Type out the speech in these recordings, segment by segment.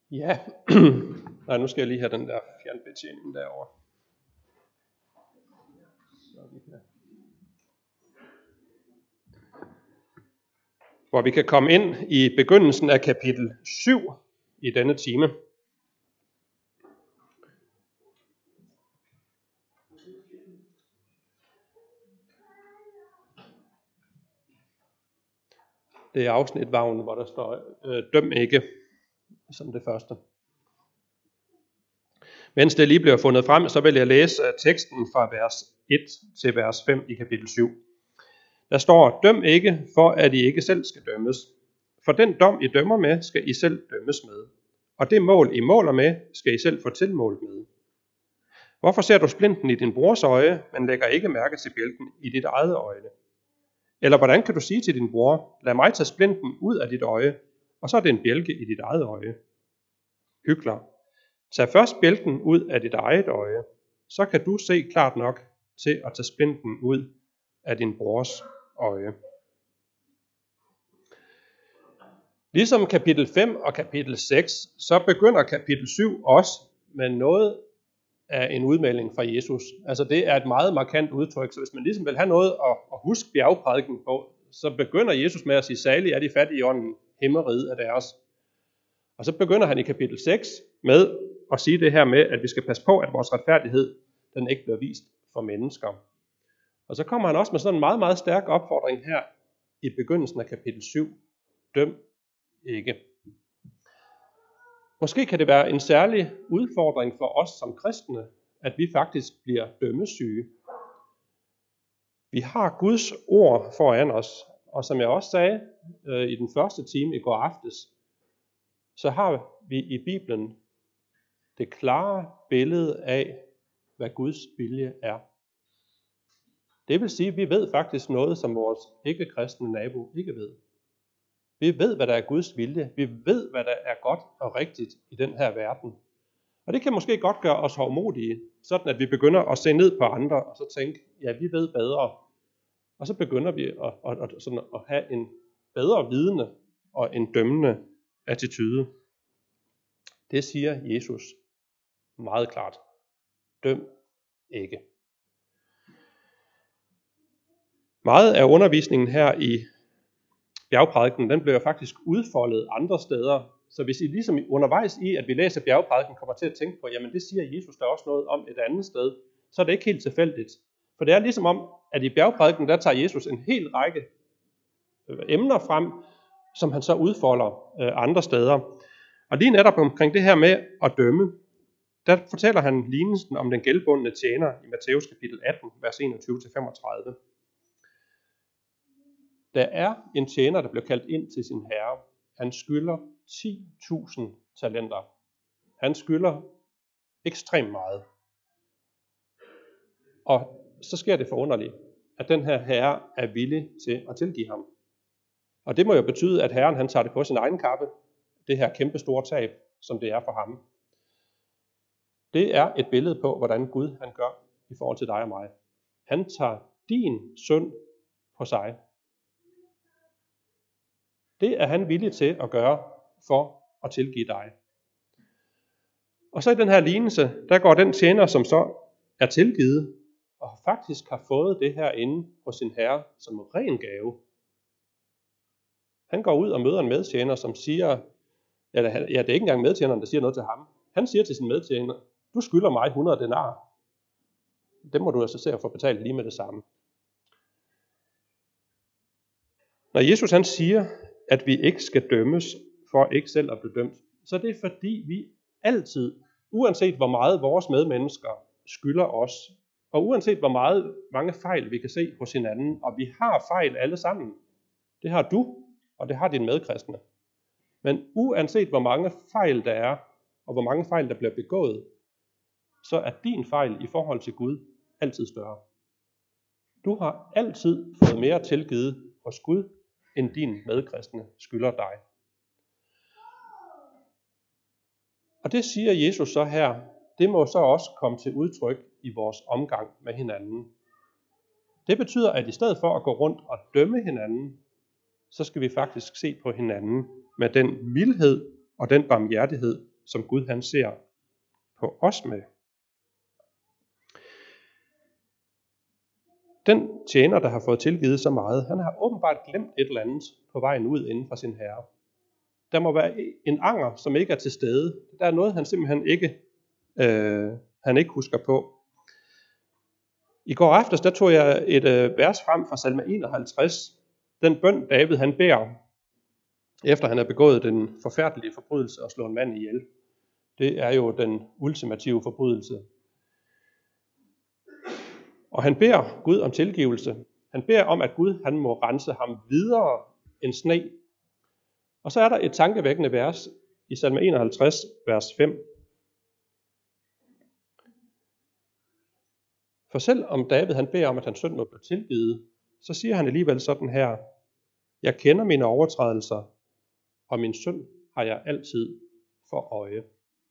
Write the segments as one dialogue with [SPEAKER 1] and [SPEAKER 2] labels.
[SPEAKER 1] Ja, nej, nu skal jeg lige have den der fjernbetjening derovre. Hvor vi kan komme ind i begyndelsen af kapitel 7 i denne time. Det er afsnitvagnen, hvor der står døm ikke, som det første. Mens det lige bliver fundet frem, så vil jeg læse teksten fra vers 1 til vers 5 i kapitel 7. Der står, døm ikke, for at I ikke selv skal dømmes. For den dom, I dømmer med, skal I selv dømmes med. Og det mål, I måler med, skal I selv få tilmålt med. Hvorfor ser du splinten i din brors øje, men lægger ikke mærke til bjælken i dit eget øje? Eller hvordan kan du sige til din bror, lad mig tage splinten ud af dit øje, og så er det en bjælke i dit eget øje? Hykler. Tag først bjælken ud af dit eget øje, så kan du se klart nok til at tage splinten ud af din brors øje. Ligesom kapitel 5 og kapitel 6, så begynder kapitel 7 også med noget af en udmelding fra Jesus. Altså det er et meget markant udtryk, så hvis man ligesom vil have noget at huske bjergprædiken på, så begynder Jesus med at sige, salig er de fattige i ånden, himmeriget er deres. Og så begynder han i kapitel 6 med at sige det her med, at vi skal passe på, at vores retfærdighed, den ikke bliver vist for mennesker. Og så kommer han også med sådan en meget, meget stærk opfordring her i begyndelsen af kapitel 7. Døm ikke. Måske kan det være en særlig udfordring for os som kristne, at vi faktisk bliver dømmesyge. Vi har Guds ord foran os, og som jeg også sagde i den første time i går aftes, så har vi i Bibelen det klare billede af, hvad Guds vilje er. Det vil sige, at vi ved faktisk noget, som vores ikke-kristne nabo ikke ved. Vi ved, hvad der er Guds vilje. Vi ved, hvad der er godt og rigtigt i den her verden. Og det kan måske godt gøre os hovmodige, sådan at vi begynder at se ned på andre og så tænke, ja, vi ved bedre. Og så begynder vi at have en bedre vidende og en dømmende attitude. Det siger Jesus meget klart. Døm ikke. Meget af undervisningen her i bjergprædiken, den bliver faktisk udfoldet andre steder. Så hvis I ligesom undervejs i, at vi læser bjergprædiken, kommer til at tænke på, jamen det siger Jesus der også noget om et andet sted, så er det ikke helt tilfældigt. For det er ligesom om, at i bjergprædiken, der tager Jesus en hel række emner frem, som han så udfolder andre steder. Og lige netop omkring det her med at dømme, der fortæller han lignelsen om den gældbundne tjener i Matthæus kapitel 18, vers 21-35. Der er en tjener, der blev kaldt ind til sin herre. Han skylder 10.000 talenter. Han skylder ekstremt meget. Og så sker det forunderligt, at den her herre er villig til at tilgive ham. Og det må jo betyde, at herren han tager det på sin egen kappe, det her kæmpe store tab, som det er for ham. Det er et billede på, hvordan Gud han gør i forhold til dig og mig. Han tager din synd på sig. Det er han villig til at gøre for at tilgive dig. Og så i den her lignelse, der går den tjener, som så er tilgivet, og faktisk har fået det her inde hos sin herre som ren gave. Han går ud og møder en medtjener, som siger, ja, det er ikke engang medtjeneren, der siger noget til ham. Han siger til sin medtjener, du skylder mig 100 denarer. Det må du altså se at få betalt lige med det samme. Når Jesus han siger, at vi ikke skal dømmes for ikke selv at blive dømt, så er det fordi vi altid, uanset hvor meget vores medmennesker skylder os, og uanset hvor mange fejl vi kan se hos hinanden, og vi har fejl alle sammen, det har du, og det har dine medkristne. Men uanset hvor mange fejl der er, og hvor mange fejl der bliver begået, så er din fejl i forhold til Gud altid større. Du har altid fået mere tilgivet hos Gud, end din medkristne skylder dig. Og det siger Jesus så her, det må så også komme til udtryk i vores omgang med hinanden. Det betyder, at i stedet for at gå rundt og dømme hinanden, så skal vi faktisk se på hinanden med den mildhed og den barmhjertighed, som Gud han ser på os med. Den tjener, der har fået tilgivet så meget, han har åbenbart glemt et eller andet på vejen ud inden for sin herre. Der må være en anger, som ikke er til stede. Der er noget, han simpelthen ikke husker på. I går aftes, der tog jeg et vers frem fra salme 51. Den bøn, David han beder, efter han har begået den forfærdelige forbrydelse og slå en mand ihjel. Det er jo den ultimative forbrydelse. Og han beder Gud om tilgivelse. Han beder om, at Gud han må rense ham videre end sne. Og så er der et tankevækkende vers i salme 51, vers 5. For selv om David han beder om, at hans synd må blive tilgivet, så siger han alligevel sådan her: Jeg kender mine overtrædelser, og min synd har jeg altid for øje.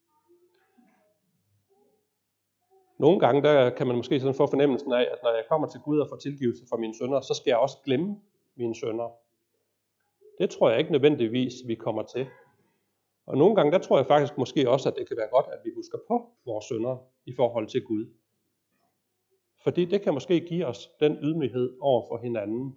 [SPEAKER 1] Nogle gange der kan man måske sådan få fornemmelsen af, at når jeg kommer til Gud og får tilgivelse for mine synder, så skal jeg også glemme mine synder. Det tror jeg ikke nødvendigvis, vi kommer til. Og nogle gange der tror jeg faktisk måske også, at det kan være godt, at vi husker på vores synder i forhold til Gud. Fordi det kan måske give os den ydmyghed over for hinanden,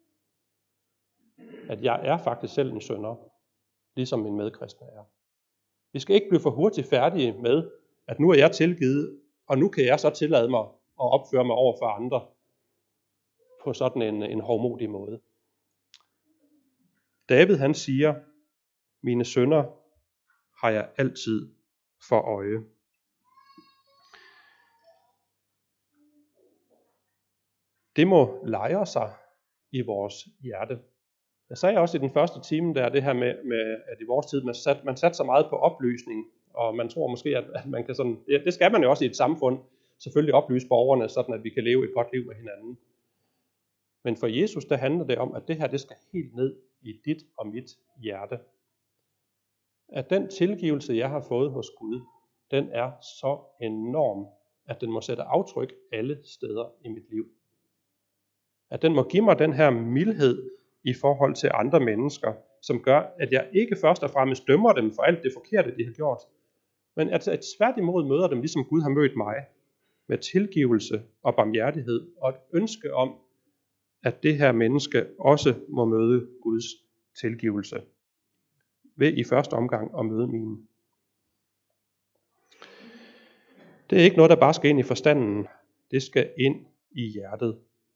[SPEAKER 1] at jeg er faktisk selv en synder, ligesom min medkristne er. Vi skal ikke blive for hurtigt færdige med, at nu er jeg tilgivet, og nu kan jeg så tillade mig at opføre mig over for andre på sådan en hovmodig måde. David han siger, mine synder har jeg altid for øje. Det må lejre sig i vores hjerte. Jeg sagde også i den første time, der det her med at i vores tid, man satte så meget på oplysning, og man tror måske, at man kan sådan, det skal man jo også i et samfund, selvfølgelig oplyse borgerne, sådan at vi kan leve et godt liv med hinanden. Men for Jesus, der handler det om, at det her, det skal helt ned i dit og mit hjerte. At den tilgivelse, jeg har fået hos Gud, den er så enorm, at den må sætte aftryk alle steder i mit liv. At den må give mig den her mildhed i forhold til andre mennesker, som gør, at jeg ikke først og fremmest dømmer dem for alt det forkerte, de har gjort, men at tværtimod møder dem, ligesom Gud har mødt mig, med tilgivelse og barmhjertighed og et ønske om, at det her menneske også må møde Guds tilgivelse ved i første omgang at møde min. Det er ikke noget, der bare skal ind i forstanden. Det skal ind i hjertet.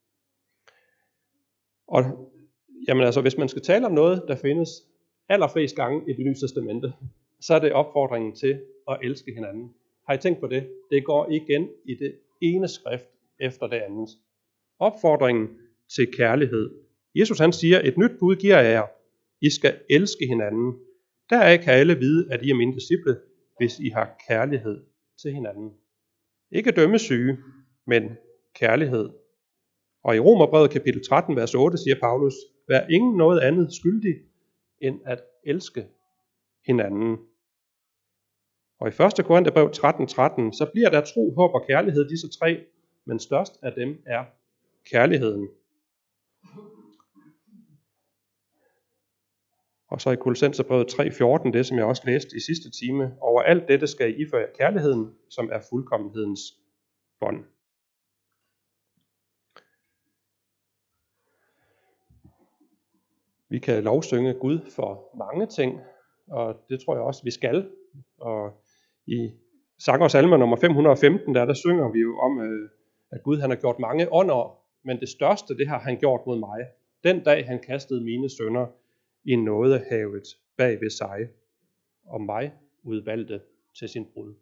[SPEAKER 1] Og jamen altså, hvis man skal tale om noget, der findes allerflest gange i Det Nye Testamente, så er det opfordringen til at elske hinanden. Har I tænkt på det? Det går igen i det ene skrift efter det andet. Opfordringen til kærlighed. Jesus han siger, et nyt bud giver jeg jer. I skal elske hinanden. Deraf kan alle vide, at I er mine disciple, hvis I har kærlighed til hinanden. Ikke dømmesyge, men kærlighed. Og i Romerbrevet kapitel 13, vers 8 siger Paulus, vær ingen noget andet skyldig, end at elske hinanden. Og i 1. Korintherbrev 13:13, så bliver der tro, håb og kærlighed, disse tre, men størst af dem er kærligheden. Og så i Kolossenserbrevet 3:14, det som jeg også læste i sidste time, over alt dette skal I iføre kærligheden, som er fuldkommenhedens bånd. Vi kan lovsynge Gud for mange ting, og det tror jeg også, vi skal. Og i Sang og Salme nummer 515, der synger vi jo om, at Gud han har gjort mange under, men det største, det har han gjort mod mig. Den dag han kastede mine synder i nådehavet bag ved sig, og mig udvalgte til sin brud.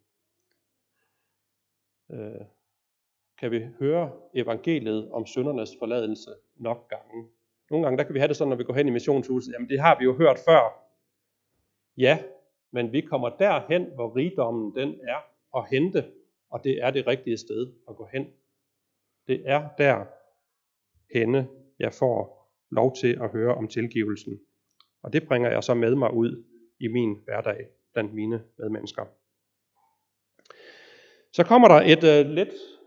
[SPEAKER 1] Kan vi høre evangeliet om syndernes forladelse nok gange? Nogle gange der kan vi have det sådan, når vi går hen i missionshuset, jamen det har vi jo hørt før. Ja, men vi kommer derhen, hvor rigdommen den er at hente, og det er det rigtige sted at gå hen. Det er der henne, jeg får lov til at høre om tilgivelsen. Og det bringer jeg så med mig ud i min hverdag blandt mine medmennesker. Så kommer der et lidt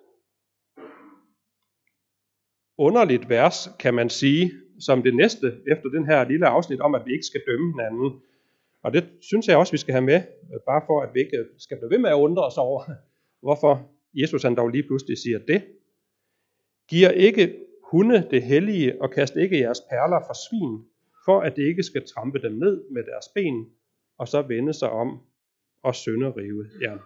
[SPEAKER 1] underligt vers, kan man sige, som det næste efter den her lille afsnit om, at vi ikke skal dømme hinanden. Og det synes jeg også, vi skal have med, bare for at vi ikke skal blive ved med at undre os over, hvorfor Jesus han dog lige pludselig siger det. Giver ikke hunde det hellige, og kast ikke jeres perler for svin, for at det ikke skal trampe dem ned med deres ben, og så vende sig om og sønderrive jer.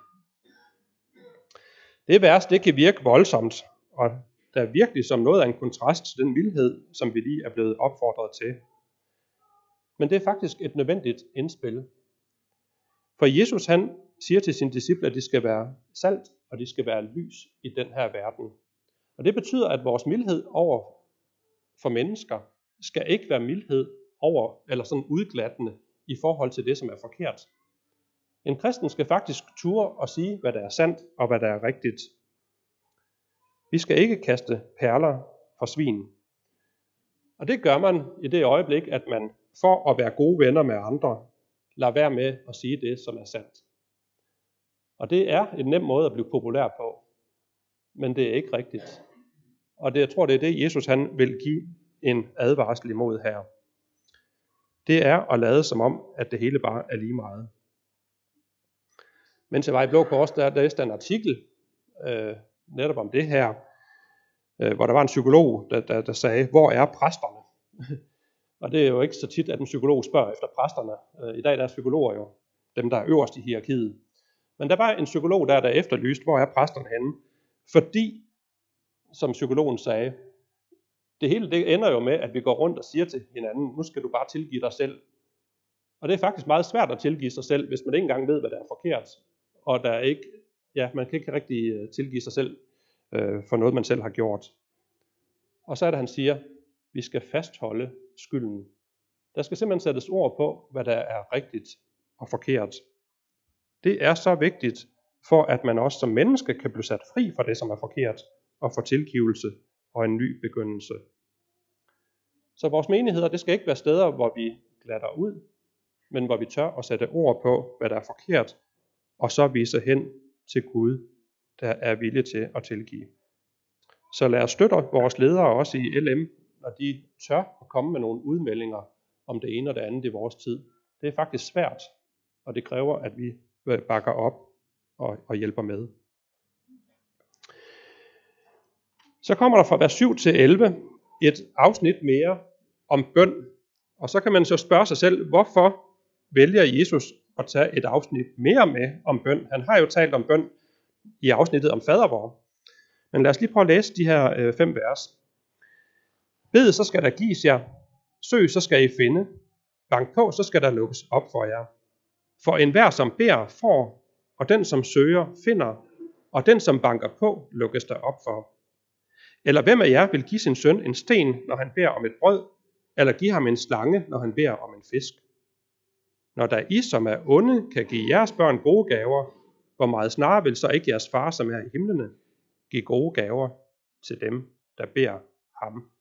[SPEAKER 1] Det vers, det kan virke voldsomt, og der er virkelig som noget af en kontrast til den vildhed, som vi lige er blevet opfordret til. Men det er faktisk et nødvendigt indspil. For Jesus han siger til sine disciple, at de skal være salt, og de skal være lys i den her verden. Og det betyder, at vores mildhed over for mennesker skal ikke være mildhed over, eller sådan udglattende i forhold til det, som er forkert. En kristen skal faktisk ture og sige, hvad der er sandt og hvad der er rigtigt. Vi skal ikke kaste perler for svin. Og det gør man i det øjeblik, at man for at være gode venner med andre, lader være med at sige det, som er sandt. Og det er en nem måde at blive populær på, men det er ikke rigtigt. Og jeg tror, det er det, Jesus han vil give en advarsel imod her. Det er at lade som om, at det hele bare er lige meget. Mens jeg var i Blå Kors, der læste en artikel netop om det her, hvor der var en psykolog, der sagde, hvor er præsterne? Og det er jo ikke så tit, at en psykolog spørger efter præsterne. I dag der er psykologer jo dem, der er øverst i hierarkiet. Men der var en psykolog, der efterlyste, hvor er præsterne henne? Fordi, som psykologen sagde, det hele det ender jo med, at vi går rundt og siger til hinanden, nu skal du bare tilgive dig selv. Og det er faktisk meget svært at tilgive sig selv, hvis man ikke engang ved, hvad der er forkert. Og der er ikke, man kan ikke rigtig tilgive sig selv for noget, man selv har gjort. Og så er det, han siger, vi skal fastholde skylden. Der skal simpelthen sættes ord på, hvad der er rigtigt og forkert. Det er så vigtigt, for at man også som menneske kan blive sat fri fra det, som er forkert, og få tilgivelse og en ny begyndelse. Så vores menigheder, det skal ikke være steder, hvor vi glatter ud, men hvor vi tør at sætte ord på, hvad der er forkert, og så vise hen til Gud, der er villig til at tilgive. Så lad os støtte vores ledere også i LM, når de tør at komme med nogle udmeldinger om det ene og det andet i vores tid. Det er faktisk svært, og det kræver, at vi bakker op og hjælper med. Så kommer der fra vers 7 til 11 et afsnit mere om bøn. Og så kan man så spørge sig selv, hvorfor vælger Jesus at tage et afsnit mere med om bøn? Han har jo talt om bøn i afsnittet om fadervor. Men lad os lige prøve at læse de her 5 vers. Bed, så skal der gives jer. Søg, så skal I finde. Bank på, så skal der lukkes op for jer. For enhver, som beder, får, og den, som søger, finder, og den, som banker på, lukkes der op for. Eller hvem af jer vil give sin søn en sten, når han beder om et brød, eller give ham en slange, når han beder om en fisk? Når der I, som er onde, kan give jeres børn gode gaver, hvor meget snarere vil så ikke jeres far, som er i himlene, give gode gaver til dem, der beder ham.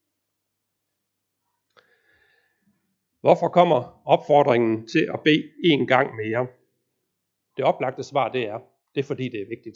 [SPEAKER 1] Hvorfor kommer opfordringen til at bede en gang mere? Det oplagte svar det er fordi det er vigtigt.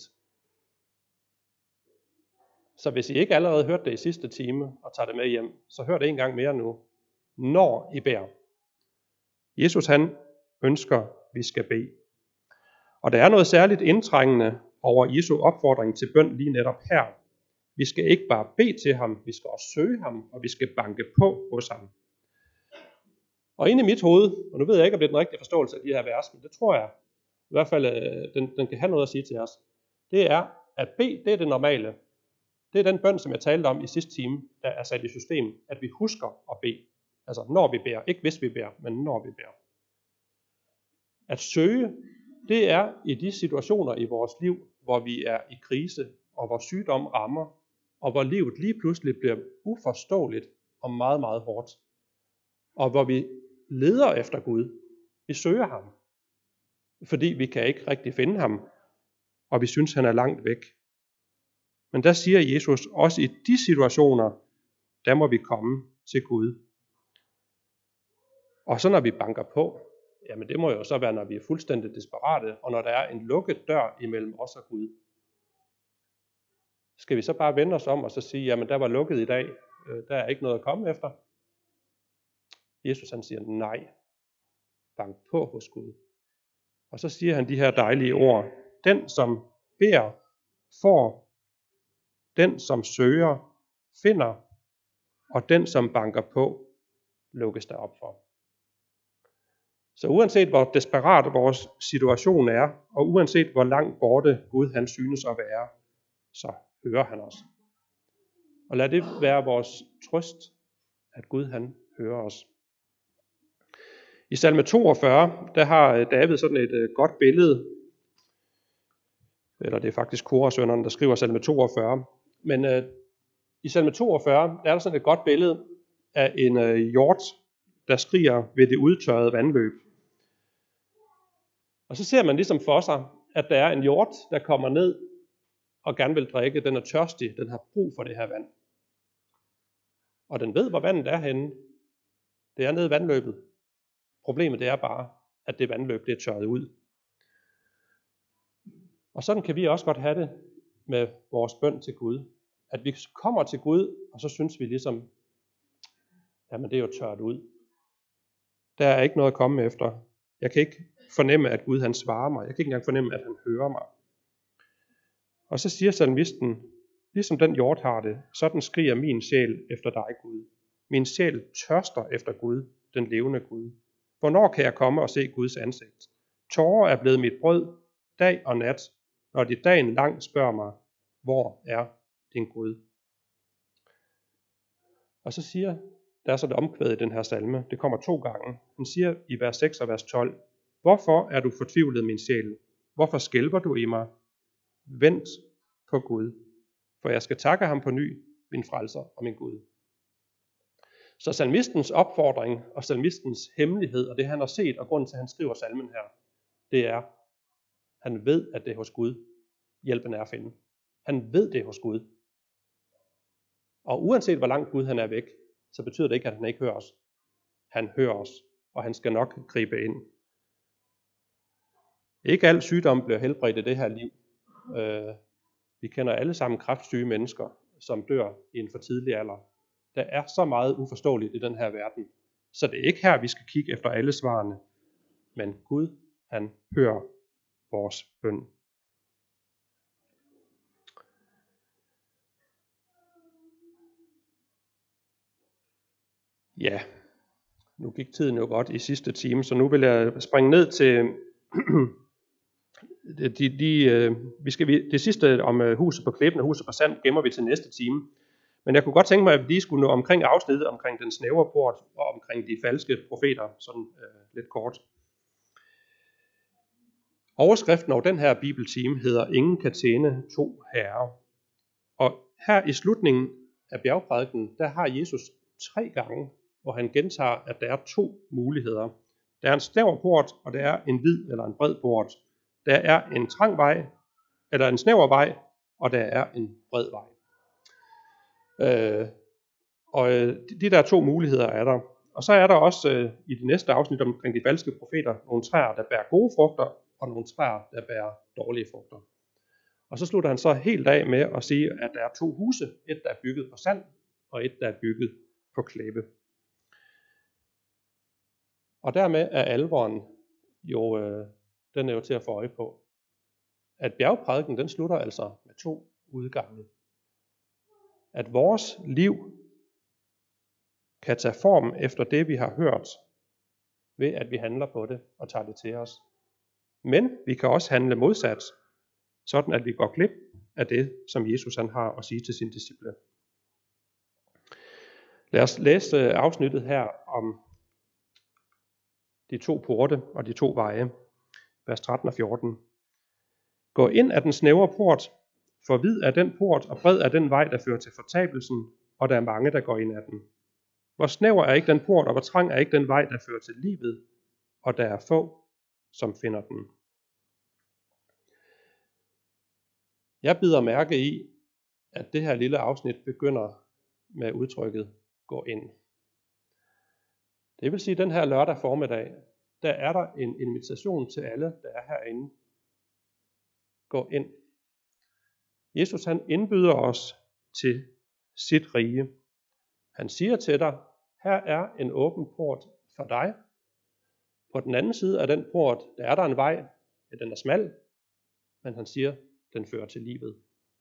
[SPEAKER 1] Så hvis I ikke allerede hørte det i sidste time og tager det med hjem, så hør det en gang mere nu, når I beder. Jesus han ønsker, vi skal bede. Og der er noget særligt indtrængende over Jesu opfordring til bøn lige netop her. Vi skal ikke bare bede til ham, vi skal også søge ham, og vi skal banke på hos ham. Og inde i mit hoved, og nu ved jeg ikke, om det er den rigtige forståelse af de her vers, men det tror jeg, i hvert fald den kan have noget at sige til os. Det er, at bede, det er det normale. Det er den bøn, som jeg talte om i sidste time, der er sat i system, at vi husker at bede. Altså når vi beder, ikke hvis vi beder, men når vi beder. At søge, det er i de situationer i vores liv, hvor vi er i krise, og hvor sygdom rammer, og hvor livet lige pludselig bliver uforståeligt og meget, meget hårdt. Og hvor vi leder efter Gud. Vi søger ham. Fordi vi kan ikke rigtig finde ham, og vi synes, han er langt væk. Men der siger Jesus, også i de situationer, der må vi komme til Gud. Og så når vi banker på, jamen det må jo så være, når vi er fuldstændig desperate, og når der er en lukket dør imellem os og Gud. Skal vi så bare vende os om og så sige, jamen der var lukket i dag, der er ikke noget at komme efter? Jesus han siger nej. bank på hos Gud. Og så siger han de her dejlige ord. Den som beder, får. Den som søger, finder. Og den som banker på, lukkes der op for. Så uanset hvor desperat vores situation er, og uanset hvor langt borte Gud han synes at være, så hører han os. Og lad det være vores trøst, at Gud han hører os. I salme 42, der har David sådan et godt billede, eller det er faktisk Korasønnerne, der skriver salme 42, men i salme 42, der er der sådan et godt billede af en hjort, der skriger ved det udtørrede vandløb. Og så ser man ligesom for sig, at der er en hjort, der kommer ned og gerne vil drikke. Den er tørstig, den har brug for det her vand. Og den ved, hvor vandet er henne. Det er nede i vandløbet. Problemet det er bare, at det vandløb det er tørret ud. Og sådan kan vi også godt have det med vores bøn til Gud. At vi kommer til Gud, og så synes vi ligesom, jamen det er jo tørt ud. Der er ikke noget at komme efter. Jeg kan ikke fornemme, at Gud han svarer mig. Jeg kan ikke engang fornemme, at han hører mig. Og så siger salmisten, ligesom den hjort har det, sådan skriger min sjæl efter dig, Gud. Min sjæl tørster efter Gud, den levende Gud. Hvornår kan jeg komme og se Guds ansigt? Tårer er blevet mit brød, dag og nat, når de dagen lang spørger mig, hvor er din Gud? Og så siger, der er så et omkvæd i den her salme, det kommer 2 gange. Han siger i vers 6 og vers 12, hvorfor er du fortvivlet, min sjæl? Hvorfor skælver du i mig? Vent på Gud, for jeg skal takke ham på ny, min frelser og min Gud. Så salmistens opfordring og salmistens hemmelighed, og det han har set, og grunden til, at han skriver salmen her, det er, han ved, at det er hos Gud, hjælpen er at finde. Han ved det er hos Gud. Og uanset hvor langt Gud han er væk, så betyder det ikke, at han ikke hører os. Han hører os, og han skal nok gribe ind. Ikke al sygdom bliver helbredt i det her liv. Vi kender alle sammen kræftsyge mennesker, som dør i en for tidlig alder. Der er så meget uforståeligt i den her verden. Så det er ikke her, vi skal kigge efter alle svarene. Men Gud, han hører vores bøn. Ja, nu gik tiden jo godt i sidste time, så nu vil jeg springe ned til det sidste om huset på klippen og huset på sand gemmer vi til næste time. Men jeg kunne godt tænke mig, at vi lige skulle nå omkring afsnittet omkring den snævre port og omkring de falske profeter, sådan lidt kort. Overskriften over den her bibeltime hedder Ingen kan tjene 2 herrer. Og her i slutningen af bjergprædiken, der har Jesus 3 gange, hvor han gentager, at der er 2 muligheder. Der er en snæver port, og der er en vid eller en bred port. Der er en trang vej, eller en snæver vej, og der er en bred vej. De der 2 muligheder er der. Og så er der også i det næste afsnit omkring de falske profeter nogle træer, der bærer gode frugter, og nogle træer, der bærer dårlige frugter. Og så slutter han så helt af med at sige, at der er 2 huse. Et, der er bygget på sand, og et, der er bygget på klippe. Og dermed er alvoren jo, den er jo til at få øje på. At bjergprædiken, den slutter altså med 2 udgange. At vores liv kan tage form efter det, vi har hørt, ved at vi handler på det og tager det til os. Men vi kan også handle modsat, sådan at vi går glip af det, som Jesus han har at sige til sine disciple. Lad os læse afsnittet her om de 2 porte og de 2 veje, vers 13 og 14. Gå ind af den snævre port, for vid er den port og bred er den vej, der fører til fortabelsen, og der er mange, der går ind ad den. Hvor snæver er ikke den port, og hvor trang er ikke den vej, der fører til livet, og der er få, som finder den. Jeg bider mærke i, at det her lille afsnit begynder med udtrykket gå ind. Det vil sige, at den her lørdag formiddag, der er der en invitation til alle, der er herinde. Gå ind. Jesus han indbyder os til sit rige. Han siger til dig, her er en åben port for dig. På den anden side af den port, der er der en vej, ja, den er smal, men han siger, den fører til livet.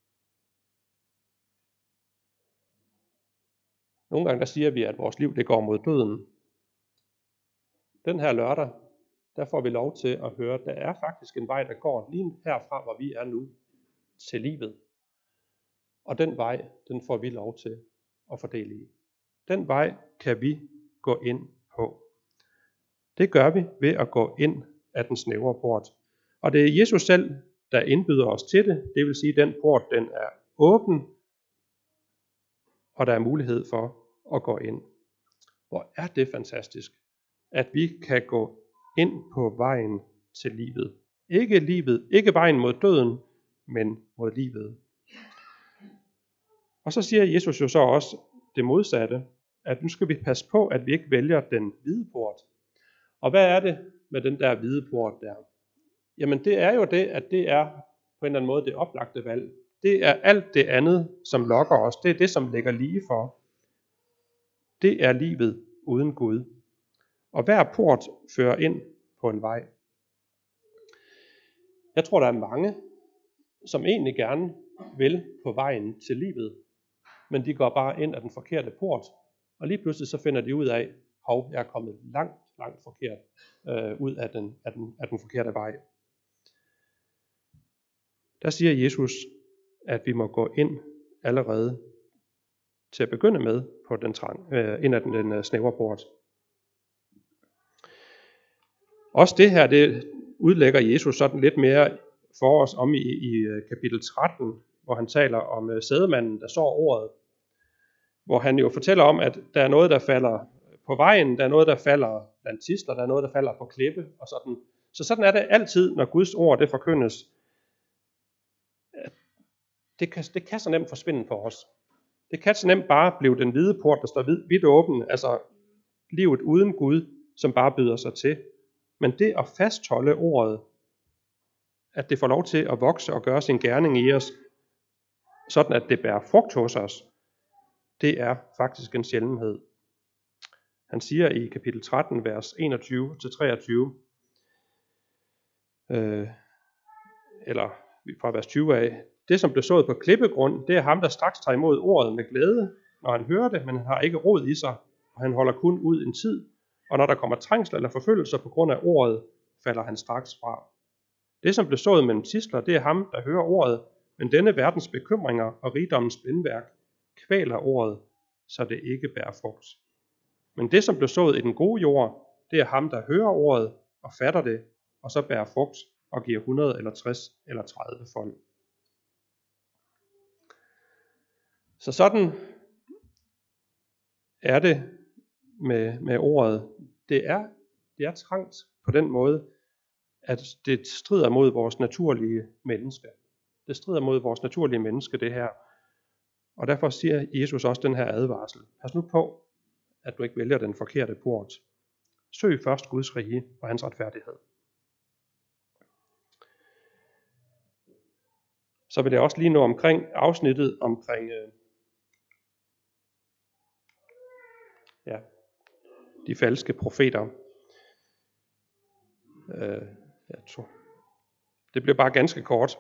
[SPEAKER 1] Nogle gange der siger vi, at vores liv det går mod døden. Den her lørdag, der får vi lov til at høre, at der er faktisk en vej, der går lige herfra, hvor vi er nu, til livet. Og den vej, den får vi lov til at fordele i. Den vej kan vi gå ind på. Det gør vi ved at gå ind af den snævre port. Og det er Jesus selv, der indbyder os til det. Det vil sige, at den port den er åben, og der er mulighed for at gå ind. Hvor er det fantastisk, at vi kan gå ind på vejen til livet. Ikke vejen mod døden, men mod livet. Og så siger Jesus jo så også det modsatte, at nu skal vi passe på, at vi ikke vælger den hvide port. Og hvad er det med den der hvide port der? Jamen det er jo det, at det er på en eller anden måde det oplagte valg. Det er alt det andet, som lokker os. Det er det, som ligger lige for. Det er livet uden Gud. Og hver port fører ind på en vej. Jeg tror, der er mange, som egentlig gerne vil på vejen til livet, men de går bare ind af den forkerte port, og lige pludselig så finder de ud af, hov, jeg er kommet langt forkert ud af den forkerte vej. Der siger Jesus, at vi må gå ind allerede til at begynde med på den ind ad den snævre port. Også det her, det udlægger Jesus sådan lidt mere for os om i kapitel 13, hvor han taler om sædemanden, der sår ordet. Hvor han jo fortæller om, at der er noget, der falder på vejen, der er noget, der falder blandt tidsler, der er noget, der falder på klippe og sådan. Så sådan er det altid, når Guds ord det forkyndes. Det kan så nemt forsvinde for os. Det kan så nemt bare blive den hvide port, der står vidt åben, altså livet uden Gud, som bare byder sig til. Men det at fastholde ordet, at det får lov til at vokse og gøre sin gerning i os, sådan at det bærer frugt hos os, det er faktisk en sjældenhed. Han siger i kapitel 13, vers 21-23, eller fra vers 20 af, det som blev sået på klippegrund, det er ham, der straks tager imod ordet med glæde, når han hører det, men han har ikke rod i sig, og han holder kun ud en tid, og når der kommer trængsler eller forfølgelser på grund af ordet, falder han straks fra. Det som blev sået mellem tidsler, det er ham, der hører ordet, men denne verdens bekymringer og rigdommens blindværk kvæler ordet, så det ikke bærer frugt. Men det som blev sået i den gode jord, det er ham, der hører ordet og fatter det, og så bærer frugt og giver 100 eller 60 eller 30 fold. Så sådan er det med ordet. Det er trangt på den måde, at det strider mod vores naturlige menneske. Det strider mod vores naturlige menneske, det her. Og derfor siger Jesus også den her advarsel. Pas nu på, at du ikke vælger den forkerte port. Søg først Guds rige og hans retfærdighed. Så vil jeg også lige nå omkring afsnittet omkring de falske profeter. Det bliver bare ganske kort.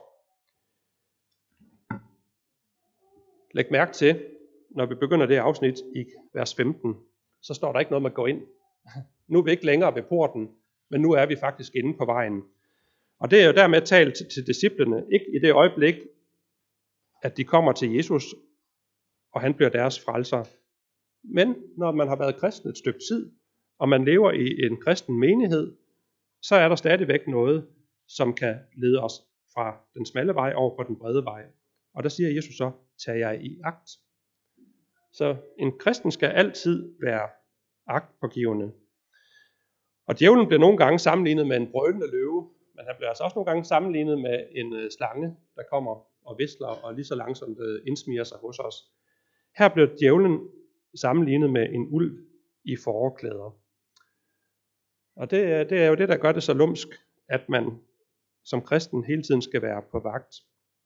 [SPEAKER 1] Læg mærke til, når vi begynder det afsnit i vers 15, så står der ikke noget med at gå ind. Nu er vi ikke længere ved porten, men nu er vi faktisk inde på vejen. Og det er jo dermed talt til disciplene, ikke i det øjeblik, at de kommer til Jesus, og han bliver deres frelser. Men når man har været kristen et stykke tid, og man lever i en kristen menighed, så er der stadigvæk noget, som kan lede os fra den smalle vej over på den brede vej. Og der siger Jesus så, tag jer i agt. Så en kristen skal altid være agtpågivende. Og djævlen bliver nogle gange sammenlignet med en brølende løve, men han bliver altså også nogle gange sammenlignet med en slange, der kommer og visler og lige så langsomt indsmiger sig hos os. Her bliver djævlen sammenlignet med en ulv i fåreklæder. Og det er jo det, der gør det så lumsk, at man som kristen hele tiden skal være på vagt.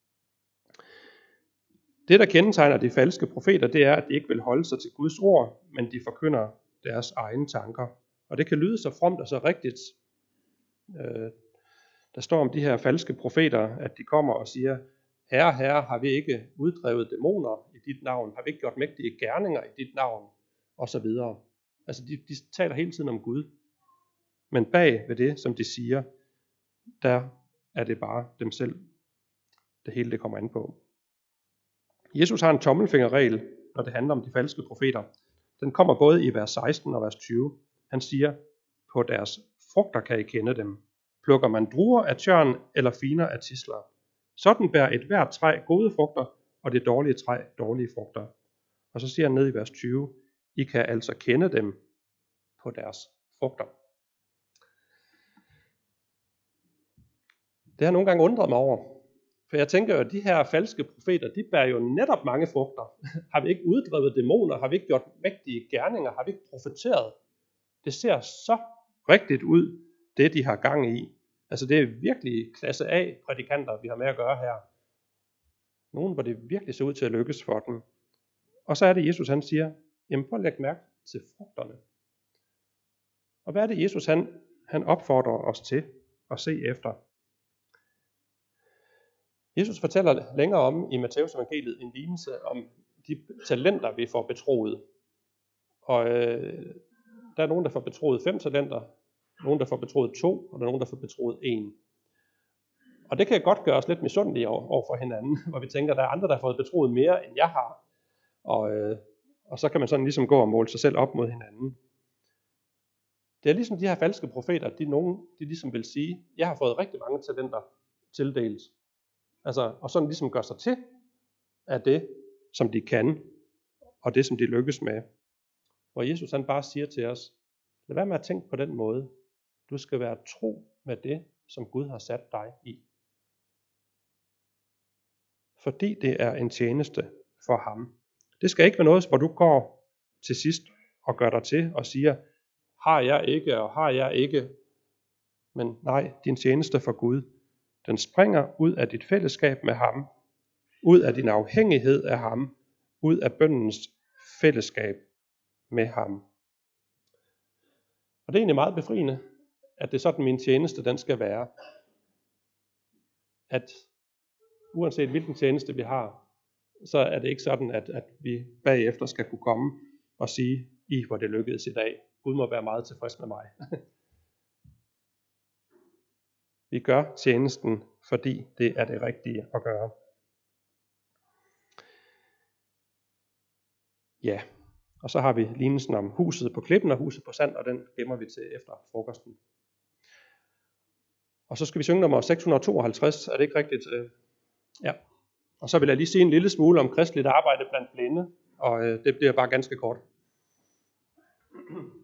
[SPEAKER 1] Det, der kendetegner de falske profeter, det er, at de ikke vil holde sig til Guds ord, men de forkynder deres egne tanker Og det kan lyde så fromt og så rigtigt. Der står om de her falske profeter, at de kommer og siger, Herre, Herre, har vi ikke uddrevet dæmoner i dit navn? Har vi ikke gjort mægtige gerninger i dit navn? Og så videre. Altså de taler hele tiden om Gud. Men bag ved det, som de siger, der er det bare dem selv, det hele det kommer an på. Jesus har en tommelfingerregel, når det handler om de falske profeter. Den kommer både i vers 16 og vers 20. Han siger, på deres frugter kan I kende dem. Plukker man druer af tjørn eller finer af tisler. Sådan bærer et hvert træ gode frugter, og det dårlige træ dårlige frugter. Og så siger han ned i vers 20, I kan altså kende dem på deres frugter. Det har nogle gange undret mig over. For jeg tænker jo, at de her falske profeter, de bærer jo netop mange frugter. Har vi ikke uddrevet dæmoner? Har vi ikke gjort mægtige gerninger? Har vi ikke profeteret? Det ser så rigtigt ud, det de har gang i. Altså det er virkelig klasse A prædikanter, vi har med at gøre her. Nogen, hvor det virkelig ser ud til at lykkes for dem. Og så er det Jesus, han siger, jamen prøv at lægge mærke til frugterne. Og hvad er det Jesus, han opfordrer os til at se efter? Jesus fortæller længere om i Matteus evangeliet en lignelse om de talenter, vi får betroet. Og der er nogen, der får betroet 5 talenter, nogen, der får betroet 2, og der er nogen, der får betroet 1. Og det kan godt gøre os lidt misundelige over for hinanden, hvor vi tænker, at der er andre, der har fået betroet mere, end jeg har. Og så kan man sådan ligesom gå og måle sig selv op mod hinanden. Det er ligesom de her falske profeter, de ligesom vil sige, jeg har fået rigtig mange talenter tildelt. Altså, og sådan ligesom gør sig til af det, som de kan, og det, som de lykkes med. Hvor Jesus han bare siger til os, lad være med at tænke på den måde. Du skal være tro med det, som Gud har sat dig i. Fordi det er en tjeneste for ham. Det skal ikke være noget, hvor du går til sidst og gør dig til og siger, har jeg ikke, og har jeg ikke. Men nej, din tjeneste for Gud, den springer ud af dit fællesskab med ham, ud af din afhængighed af ham, ud af bønnens fællesskab med ham. Og det er egentlig meget befriende, at det er sådan min tjeneste, den skal være. At uanset hvilken tjeneste vi har, så er det ikke sådan, at vi bagefter skal kunne komme og sige, hvor det lykkedes i dag. Gud må være meget tilfreds med mig. Vi gør tjenesten, fordi det er det rigtige at gøre. Ja, og så har vi lignelsen om huset på klippen og huset på sand, og den gemmer vi til efter frokosten. Og så skal vi synge nummer 652, er det ikke rigtigt? Ja. Og så vil jeg lige sige en lille smule om kristeligt arbejde blandt blinde, og det bliver bare ganske kort.